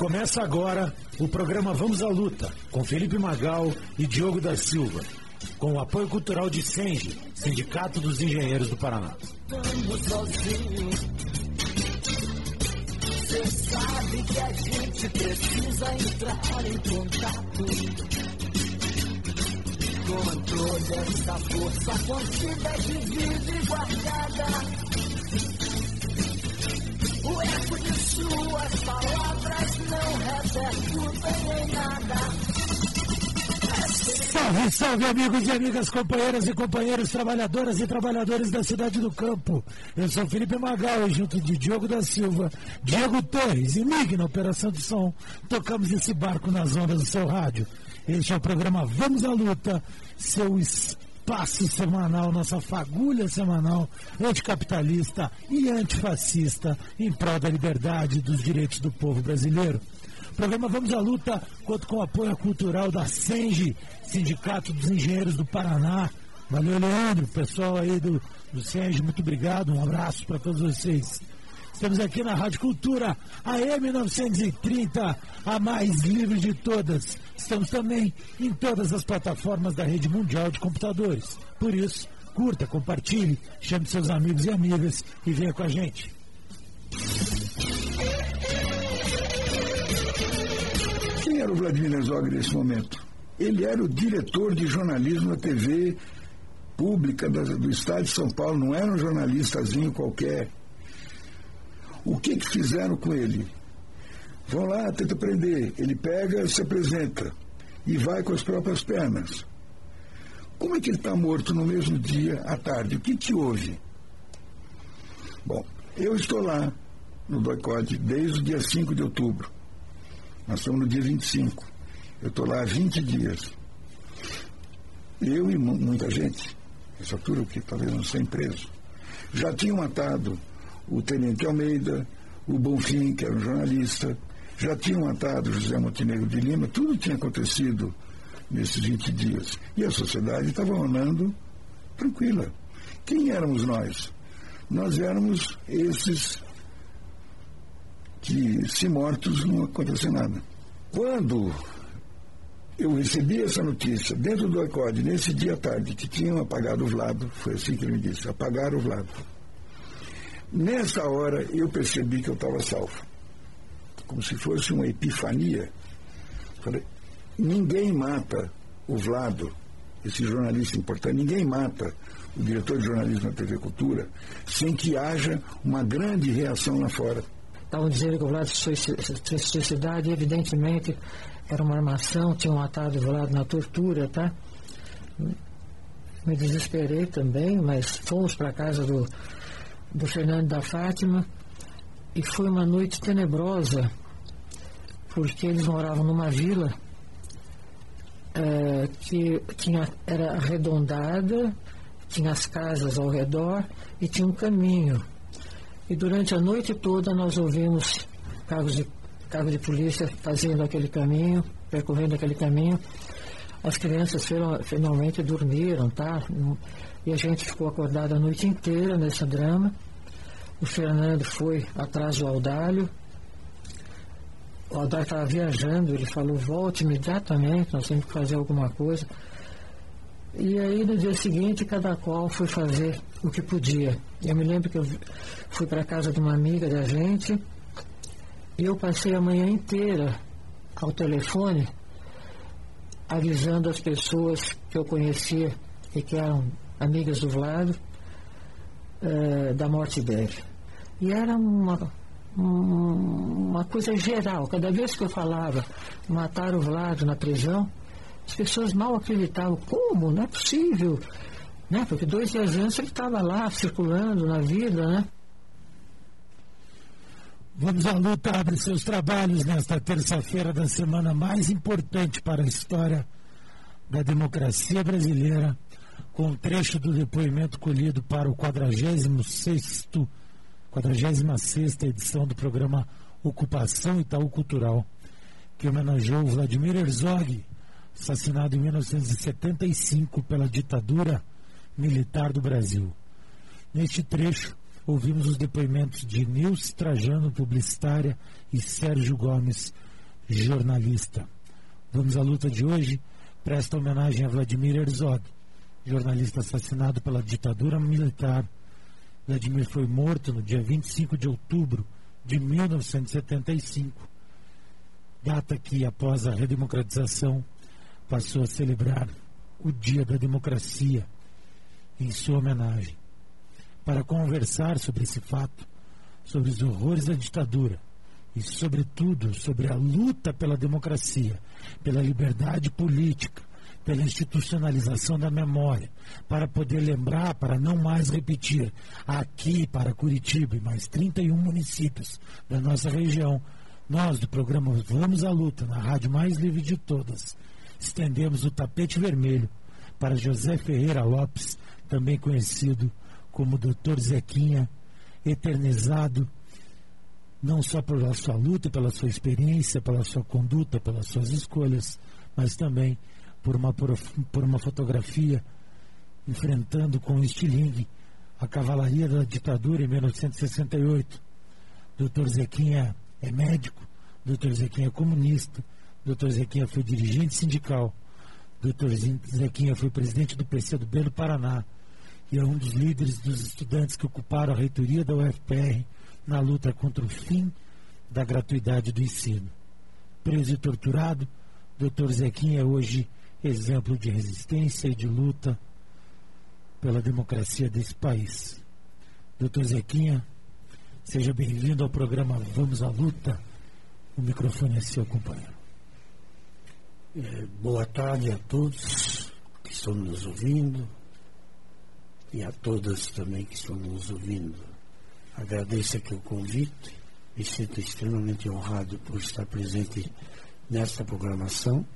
Começa agora o programa Vamos à Luta, com Felipe Magal e Diogo da Silva, com o apoio cultural de SENGE, Sindicato dos Engenheiros do Paraná. Estamos sozinhos. Você sabe que a gente precisa entrar em contato com toda essa força contida que vive guardada. O eco de suas palavras não repercutem em nada. Salve, salve, amigos e amigas, companheiras e companheiros, trabalhadoras e trabalhadores da cidade do campo. Eu sou Felipe Magal e junto de Diogo da Silva, Diego Torres e Mig na operação de som, tocamos esse barco nas ondas do seu rádio. Este é o programa Vamos à Luta, seu espaço semanal, nossa fagulha semanal anticapitalista e antifascista em prol da liberdade e dos direitos do povo brasileiro. O programa Vamos à Luta conta com o apoio cultural da SENGE, Sindicato dos Engenheiros do Paraná. Valeu, Leandro, pessoal aí do SENGE, muito obrigado, um abraço para todos vocês. Estamos aqui na Rádio Cultura, AM 930, a mais livre de todas. Estamos também em todas as plataformas da Rede Mundial de Computadores. Por isso, curta, compartilhe, chame seus amigos e amigas e venha com a gente. Quem era o Vladimir Herzog nesse momento? Ele era o diretor de jornalismo da TV pública do Estado de São Paulo, não era um jornalistazinho qualquer. O que fizeram com ele? Vão lá, tenta prender. Ele pega, se apresenta e vai com as próprias pernas. Como é que ele está morto no mesmo dia, à tarde? O que houve? Bom, eu estou lá no DOI-CODE desde o dia 5 de outubro. Nós estamos no dia 25. Eu estou lá há 20 dias. Eu e muita gente, essa altura que talvez não seja preso, já tinham matado o Tenente Almeida, o Bonfim, que era um jornalista, já tinham matado José Montenegro de Lima, tudo tinha acontecido nesses 20 dias. E a sociedade estava andando tranquila. Quem éramos nós? Nós éramos esses que, se mortos, não aconteceu nada. Quando eu recebi essa notícia dentro do DOI-CODE, nesse dia à tarde, que tinham apagado o Vlado, foi assim que ele me disse, apagaram o Vlado. Nessa hora eu percebi que eu estava salvo. Como se fosse uma epifania. Falei, ninguém mata o Vlado, esse jornalista importante, ninguém mata o diretor de jornalismo da TV Cultura sem que haja uma grande reação lá fora. Estavam dizendo que o Vlado se suicidado e evidentemente era uma armação, tinham matado o Vlado na tortura, tá? Me desesperei também, mas fomos para a casa do Fernando da Fátima e foi uma noite tenebrosa porque eles moravam numa vila que era arredondada, tinha as casas ao redor e tinha um caminho. E durante a noite toda nós ouvimos carros de polícia fazendo aquele caminho, percorrendo aquele caminho. As crianças finalmente dormiram, tá? E a gente ficou acordado a noite inteira nesse drama. O Fernando foi atrás do Audálio. O Audálio estava viajando, ele falou, volte imediatamente, nós temos que fazer alguma coisa. E aí no dia seguinte cada qual foi fazer o que podia. Eu me lembro que eu fui para a casa de uma amiga da gente e eu passei a manhã inteira ao telefone avisando as pessoas que eu conhecia e que eram amigas do Vlado da morte dele. E era uma coisa geral. Cada vez que eu falava mataram o Vlado na prisão, as pessoas mal acreditavam. Como? Não é possível. Né? Porque 2 dias antes ele estava lá circulando na vida, né? Vamos à Luta abre seus trabalhos nesta terça-feira da semana mais importante para a história da democracia brasileira, com um trecho do depoimento colhido para o 46ª edição do programa Ocupação Itaú Cultural, que homenageou Vladimir Herzog, assassinado em 1975 pela ditadura militar do Brasil. Neste trecho, ouvimos os depoimentos de Nilce Trajano, publicitária, e Sérgio Gomes, jornalista. Vamos à luta de hoje presta homenagem a Vladimir Herzog, jornalista assassinado pela ditadura militar. Vladimir foi morto no dia 25 de outubro de 1975, data que, após a redemocratização, passou a celebrar o Dia da Democracia em sua homenagem. Para conversar sobre esse fato, sobre os horrores da ditadura e, sobretudo, sobre a luta pela democracia, pela liberdade política, pela institucionalização da memória, para poder lembrar, para não mais repetir, aqui para Curitiba e mais 31 municípios da nossa região, nós do programa Vamos à Luta, na rádio mais livre de todas, estendemos o tapete vermelho para José Ferreira Lopes, também conhecido como Dr. Zequinha, eternizado não só pela sua luta, pela sua experiência, pela sua conduta, pelas suas escolhas, mas também por uma fotografia enfrentando com estilingue a cavalaria da ditadura em 1968. Dr. Zequinha é médico, Dr. Zequinha é comunista, Dr. Zequinha foi dirigente sindical, Dr. Zequinha foi presidente do PCdoB do Paraná e é um dos líderes dos estudantes que ocuparam a reitoria da UFPR na luta contra o fim da gratuidade do ensino. Preso e torturado, Dr. Zequinha é hoje exemplo de resistência e de luta pela democracia desse país. Dr. Zequinha, seja bem-vindo ao programa Vamos à Luta. O microfone é seu, companheiro. Boa tarde a todos que estão nos ouvindo e a todas também que estão nos ouvindo. Agradeço aqui o convite, me sinto extremamente honrado por estar presente nesta programação.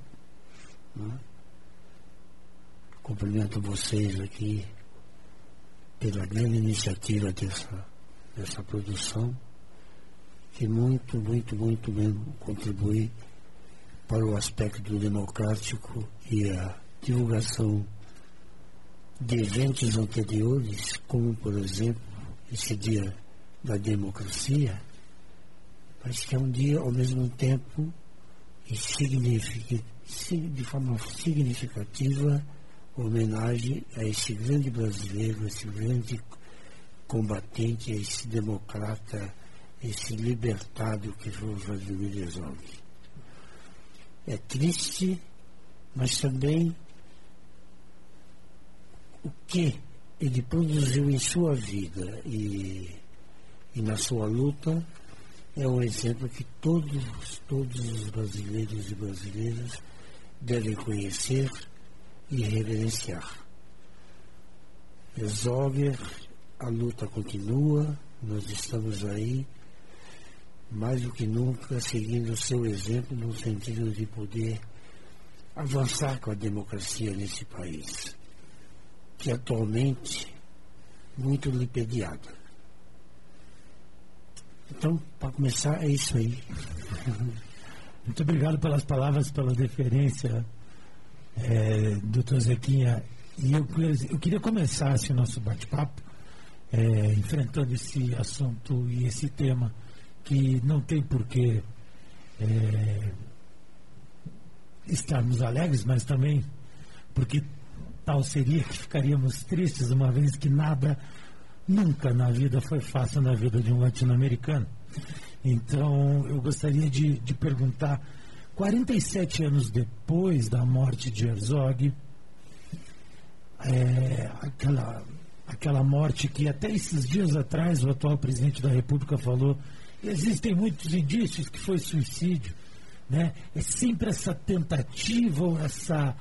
Cumprimento vocês aqui pela grande iniciativa dessa produção, que muito mesmo contribui para o aspecto democrático e a divulgação de eventos anteriores, como, por exemplo, esse Dia da Democracia, mas que é um dia, ao mesmo tempo, que significa, de forma significativa, homenagem a esse grande brasileiro, esse grande combatente, a esse democrata, esse libertado que foi o Vladimir Herzog. É triste, mas também o que ele produziu em sua vida e na sua luta é um exemplo que todos os brasileiros e brasileiras devem conhecer e reverenciar. Herzog, a luta continua, nós estamos aí mais do que nunca seguindo o seu exemplo no sentido de poder avançar com a democracia nesse país, que atualmente muito lipediada. Então, para começar, é isso aí. Muito obrigado pelas palavras, pela deferência, Dr. Zequinha. E eu queria começar o nosso bate-papo enfrentando esse assunto e esse tema que não tem porquê estarmos alegres, mas também porque tal seria que ficaríamos tristes, uma vez que nada nunca na vida foi fácil na vida de um latino-americano. Então eu gostaria de perguntar, 47 anos depois da morte de Herzog, aquela morte que até esses dias atrás o atual presidente da República falou, existem muitos indícios que foi suicídio, né? É sempre essa tentativa ou essa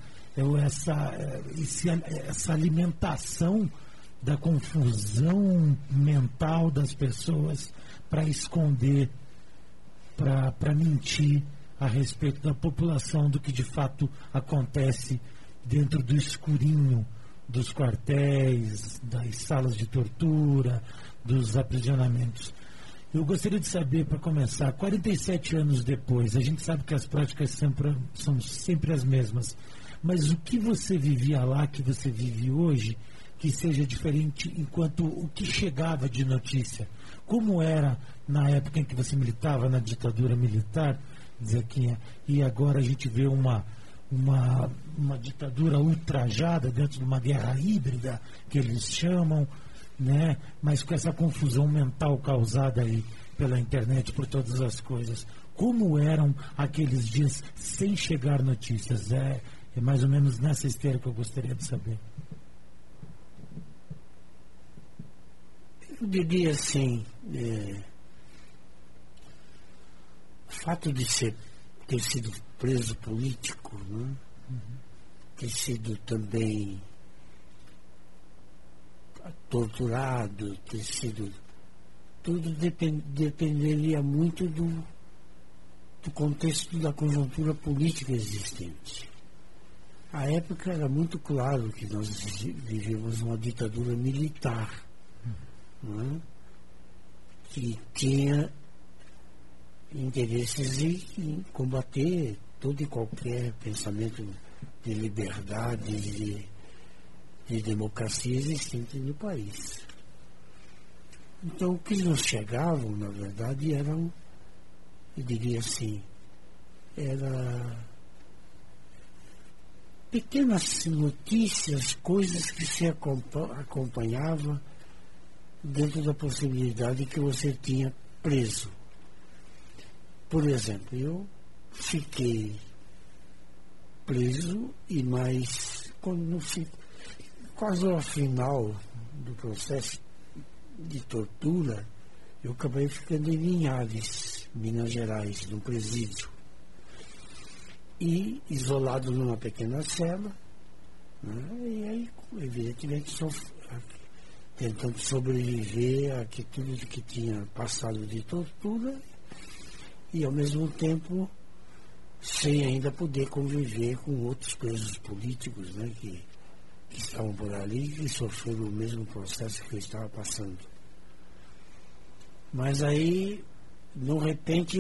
alimentação da confusão mental das pessoas para esconder, para mentir a respeito da população, do que de fato acontece dentro do escurinho dos quartéis, das salas de tortura, dos aprisionamentos. Eu gostaria de saber, para começar, 47 anos depois, a gente sabe que as práticas são sempre as mesmas, mas o que você vivia lá, que você vive hoje, que seja diferente enquanto o que chegava de notícia? Como era na época em que você militava na ditadura militar dizer que e agora a gente vê uma ditadura ultrajada dentro de uma guerra híbrida, que eles chamam, né? Mas com essa confusão mental causada aí pela internet, por todas as coisas. Como eram aqueles dias sem chegar notícias? É mais ou menos nessa esteira que eu gostaria de saber. Eu diria assim, o fato de ter sido preso político, né? Ter sido também torturado, ter sido... Tudo dependeria muito do contexto da conjuntura política existente. À época era muito claro que nós vivíamos uma ditadura militar, não é? Que tinha interesses em combater todo e qualquer pensamento de liberdade, de democracia existente no país. Então, o que nos chegavam, na verdade, eram, eu diria assim, pequenas notícias, coisas que se acompanhava dentro da possibilidade que você tinha preso. Por exemplo, eu fiquei preso e mais, quase ao final do processo de tortura, eu acabei ficando em Linhares, Minas Gerais, num presídio. E isolado numa pequena cela, né? E aí, evidentemente, tentando sobreviver a tudo que tinha passado de tortura e, ao mesmo tempo, sem ainda poder conviver com outros presos políticos, né, que estavam por ali e que sofreram o mesmo processo que eu estava passando. Mas aí, de repente,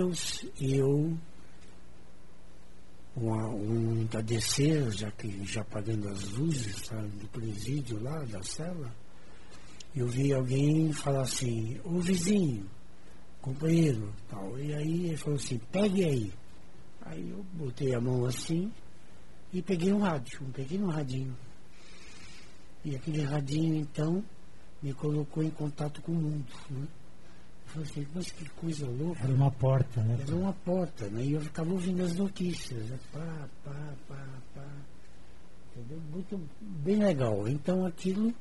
um entardecer, já apagando as luzes, sabe, do presídio lá, da cela, eu vi alguém falar assim, ô vizinho, companheiro, tal. E aí ele falou assim, pegue aí. Aí eu botei a mão assim e peguei um rádio, um pequeno radinho. E aquele radinho, então, me colocou em contato com o mundo, né? Eu falei assim, mas que coisa louca. Era uma porta, né? Era uma porta, né? E eu ficava ouvindo as notícias, né? Pá. Entendeu? Muito, bem legal. Então aquilo,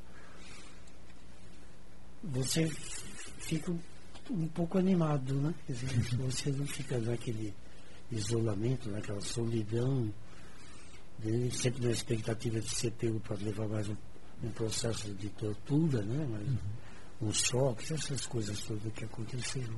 você fica um pouco animado, né? Quer dizer, você não fica naquele isolamento, naquela solidão, né? Sempre na expectativa de ser pego para levar mais um processo de tortura, né? Mas, um choque, essas coisas todas que aconteceram.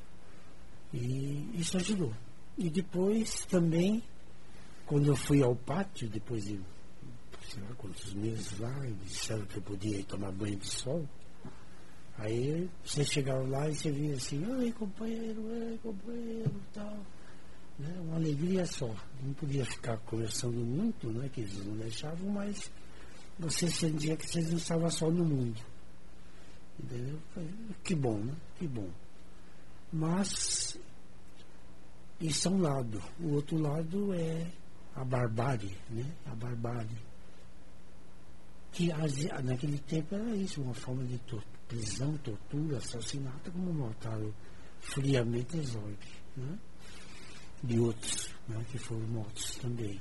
E isso ajudou. E depois também, quando eu fui ao pátio, depois de sei lá quantos meses lá, e disseram que eu podia ir tomar banho de sol, aí você chegava lá e você via assim, ai companheiro, tal. Né? Uma alegria só. Não podia ficar conversando muito, né? Que eles não deixavam, mas você sentia que vocês não estavam só no mundo. Entendeu? Que bom, né? Que bom. Mas isso é um lado. O outro lado é a barbárie, né? A barbárie. Que naquele tempo era isso, uma forma de prisão, tortura, assassinato, como mataram friamente Herzog, né? De outros, né? Que foram mortos também.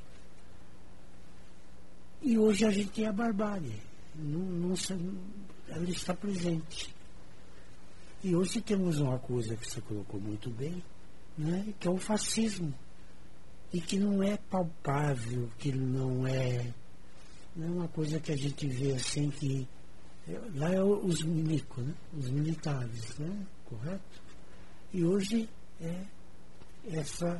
E hoje a gente tem a barbárie. Ela está presente. E hoje temos uma coisa que você colocou muito bem, né, que é o fascismo. E que não é palpável, que não é uma coisa que a gente vê assim que... Lá é os milicos, né, os militares, né, correto? E hoje é essa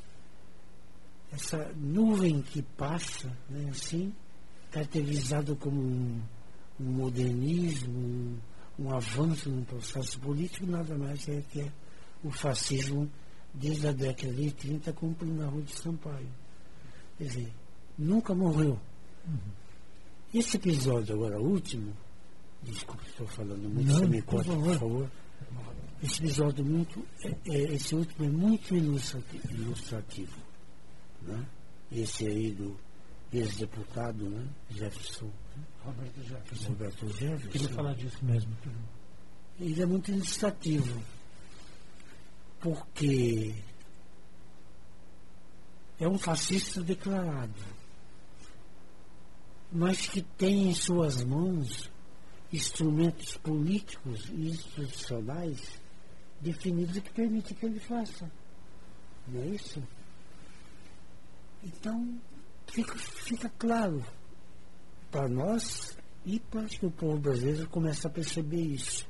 nuvem que passa, né, assim, caracterizado como um modernismo, um avanço no processo político, nada mais é que o fascismo desde a década de 30 cumprindo na Rua de Sampaio. Quer dizer, nunca morreu. Esse episódio agora último, desculpe, estou falando muito, você me corta, por favor. Esse episódio esse último é muito ilustrativo, né? Esse aí do ex-deputado, né? Jefferson. Roberto Jefferson. Queria falar disso mesmo. Ele é muito ilustrativo, porque é um fascista declarado, mas que tem em suas mãos instrumentos políticos e institucionais definidos que permitem que ele faça. Não é isso? Então, fica claro para nós e para que o povo brasileiro comece a perceber isso.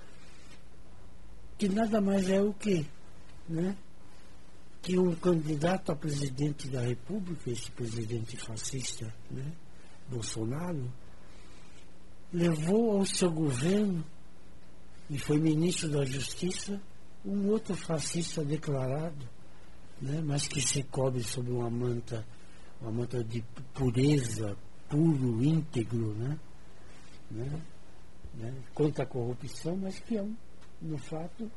Que nada mais é o quê? Né? Que um candidato a presidente da República, esse presidente fascista, né, Bolsonaro, levou ao seu governo, e foi ministro da Justiça, um outro fascista declarado, né, mas que se cobre sob uma manta de pureza, puro, íntegro, né, contra a corrupção, mas que no fato,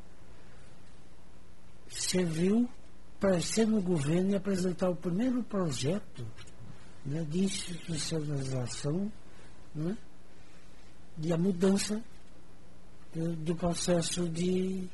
serviu para ser no governo e apresentar o primeiro projeto, né, de institucionalização, né, de a mudança do processo de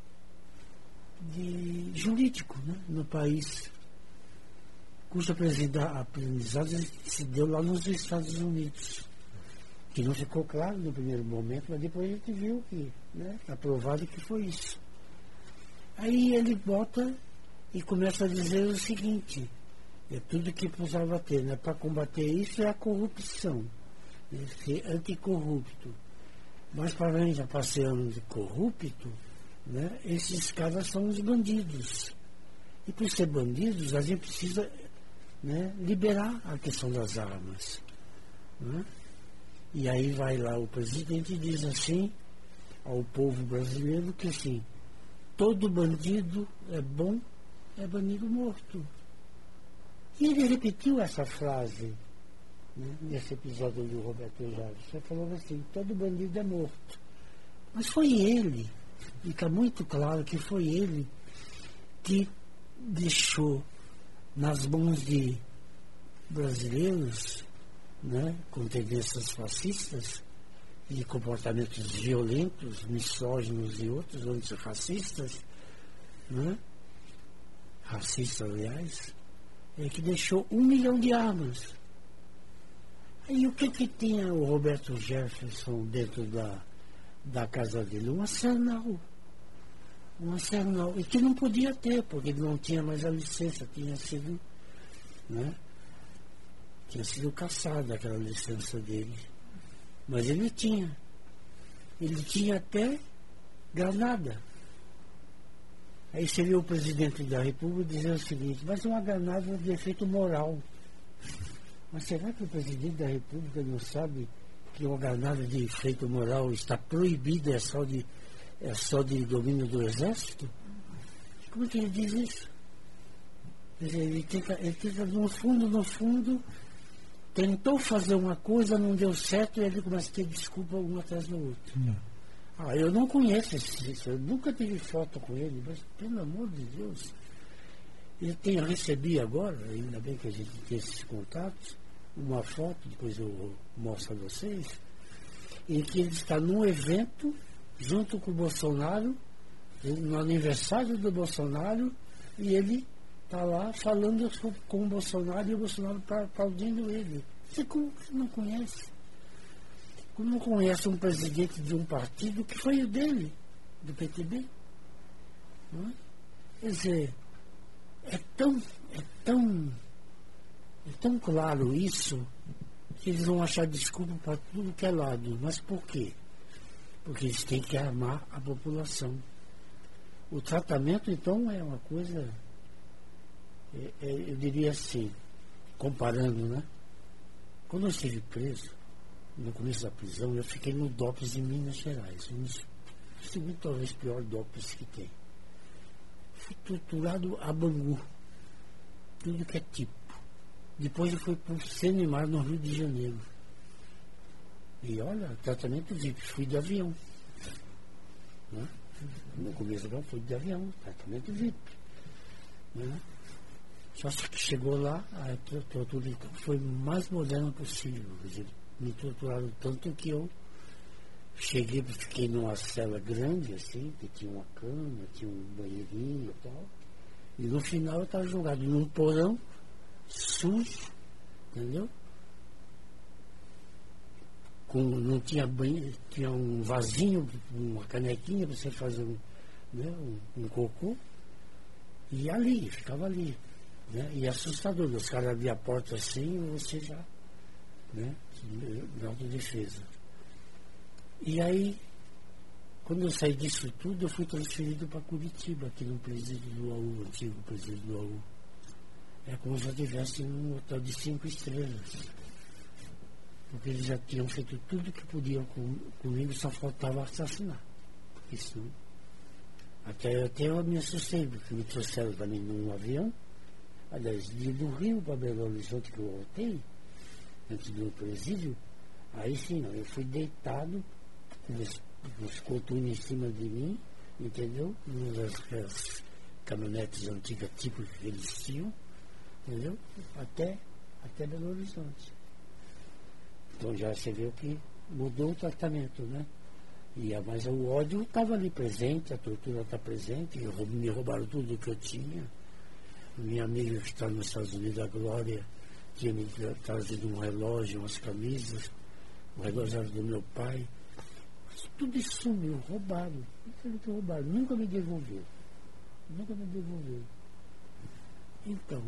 jurídico, né, no país, cuja aprendizagem se deu lá nos Estados Unidos, que não ficou claro no primeiro momento, mas depois a gente viu que, né, aprovado que foi isso. Aí ele bota e começa a dizer o seguinte: é tudo que precisava ter, né, para combater isso é a corrupção, né, ser anticorrupto. Mas para além de ser anticorrupto, né, esses caras são os bandidos. E por ser bandidos, a gente precisa, né, liberar a questão das armas. Né? E aí vai lá o presidente e diz assim ao povo brasileiro que assim, todo bandido é bom, é bandido morto. E ele repetiu essa frase, né, nesse episódio do Roberto Jefferson. Ele falou assim, todo bandido é morto. Mas foi ele, fica muito claro que foi ele que deixou nas mãos de brasileiros, né, com tendências fascistas e comportamentos violentos, misóginos e outros antirracistas, né, racistas, aliás, que deixou 1 milhão de armas. E o que tinha o Roberto Jefferson dentro da casa dele? Um arsenal. E que não podia ter, porque ele não tinha mais a licença, tinha sido, né, tinha sido cassada aquela licença dele. Mas ele tinha até granada. Aí seria o presidente da República dizer o seguinte, mas uma granada de efeito moral. Mas será que o presidente da República não sabe que uma granada de efeito moral está proibida, é só de domínio do Exército? Como é que ele diz isso? Quer dizer, ele tenta no fundo, tentou fazer uma coisa, não deu certo, e ele começa a ter desculpa um atrás do outro. Eu não conheço esse, eu nunca tive foto com ele, mas pelo amor de Deus, eu recebi agora, ainda bem que a gente tem esses contatos, uma foto, depois eu mostro a vocês, em que ele está num evento junto com o Bolsonaro, no aniversário do Bolsonaro, e ele está lá falando com o Bolsonaro e o Bolsonaro aplaudindo ele. Você como que não conhece? Como não conhece um presidente de um partido que foi o dele, do PTB? Não é? Quer dizer, é tão claro isso que eles vão achar desculpa para tudo que é lado. Mas por quê? Porque eles têm que armar a população. O tratamento, então, é uma coisa, eu diria assim, comparando, né? Quando eu estive preso, no começo da prisão, eu fiquei no DOPS em Minas Gerais, um dos segundo, talvez, pior DOPS que tem. Fui torturado a Bangu, tudo que é tipo. Depois eu fui para o Senemar, no Rio de Janeiro. E olha, tratamento VIP, fui de avião. Né? no começo eu fui de avião, tratamento VIP. Né? Só que chegou lá, a tortura foi o mais moderna possível. Quer dizer, me torturaram tanto que eu fiquei numa cela grande, assim, que tinha uma cama, tinha um banheirinho e tal. E no final eu estava jogado num porão, sujo, entendeu? Não tinha banheiro, tinha um vasinho, uma canequinha para você fazer um cocô. E ali, ficava ali. Né? E assustador, os caras abriam a porta assim e você já, né? De autodefesa. E aí, quando eu saí disso tudo, eu fui transferido para Curitiba, aqui no presídio do AU, antigo presídio do AU. É como se eu estivesse num hotel de 5 estrelas. Porque eles já tinham feito tudo que podiam comigo, só faltava assassinar. Isso, né? Até eu me assustei, porque me trouxeram também num avião. Aliás, do Rio para Belo Horizonte, que eu voltei, antes do presídio, aí sim, eu fui deitado, os coturnos em cima de mim, entendeu? Nas caminhonetes antigas típicas que eles tinham, entendeu? Até Belo Horizonte. Então já você viu que mudou o tratamento, né? Mas o ódio estava ali presente, a tortura está presente, me roubaram tudo que eu tinha. Minha amiga que está nos Estados Unidos, a Glória, tinha me trazido um relógio, umas camisas, o relógio era do meu pai. Mas tudo isso sumiu, roubaram. Nunca me devolveu. Então,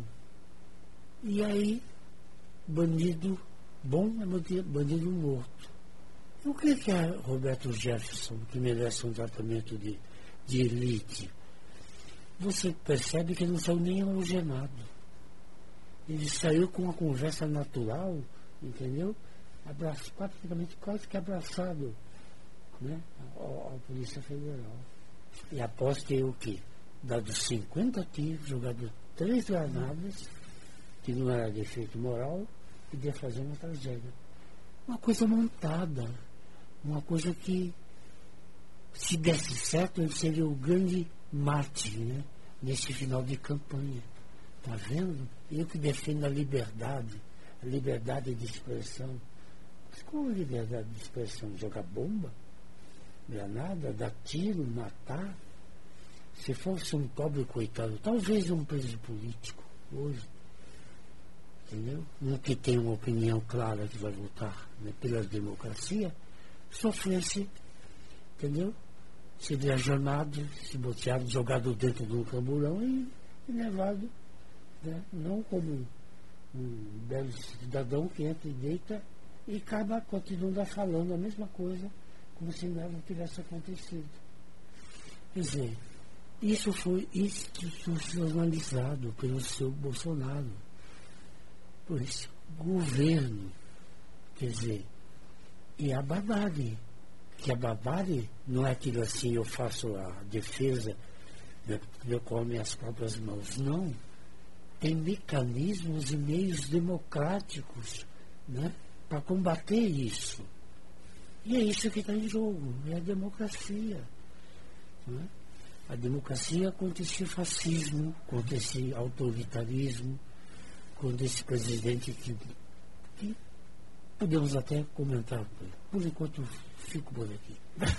e aí, bandido bom é bandido morto. O que é Roberto Jefferson, que merece um tratamento de elite? Você percebe que ele não saiu nem algemado. Ele saiu com uma conversa natural, entendeu? Praticamente quase que abraçado, né? A Polícia Federal. E após ter o quê? Dado 50 tiros, jogado 3 granadas, que não era defeito moral, podia fazer uma tragédia. Uma coisa montada, uma coisa que, se desse certo, ele seria o grande mártir, né? Nesse final de campanha. Está vendo? Eu que defendo a liberdade de expressão. Mas qual a liberdade de expressão? Jogar bomba? Granada? Dar tiro? Matar? Se fosse um pobre coitado, talvez um preso político, hoje, entendeu? Um que tem uma opinião clara que vai votar, né, pela democracia, sofresse, entendeu? Se viajonado, se boteado, jogado dentro de um camburão e levado, né? Não como um belo cidadão que entra e deita e acaba continuando falando a mesma coisa, como se nada tivesse acontecido. Quer dizer, isso foi institucionalizado pelo seu Bolsonaro. Por isso, governo, quer dizer, e a barbárie. Que a barbárie não é aquilo assim, eu faço a defesa, né, eu com minhas próprias mãos. Não. Tem mecanismos e meios democráticos, né, para combater isso. E é isso que está em jogo, é a democracia. Né? A democracia contra esse fascismo, contra esse autoritarismo, contra esse presidente que podemos até comentar. Por enquanto, fico por aqui.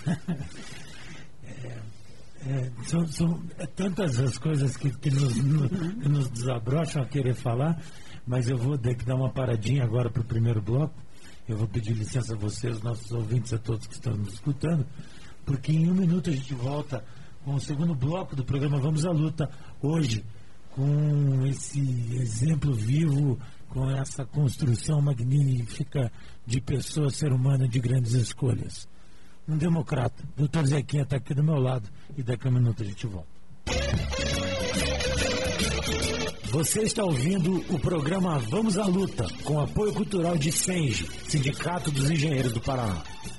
São tantas as coisas que nos desabrocham a querer falar, mas eu vou ter que dar uma paradinha agora para o primeiro bloco. Eu vou pedir licença a vocês, nossos ouvintes, a todos que estão nos escutando, porque em 1 minuto a gente volta com o segundo bloco do programa Vamos à Luta, hoje com esse exemplo vivo, com essa construção magnífica de pessoa, ser humano de grandes escolhas. Um democrata. Doutor Zequinha está aqui do meu lado e daqui a 1 minuto a gente volta. Você está ouvindo o programa Vamos à Luta, com apoio cultural de SENGE, Sindicato dos Engenheiros do Paraná.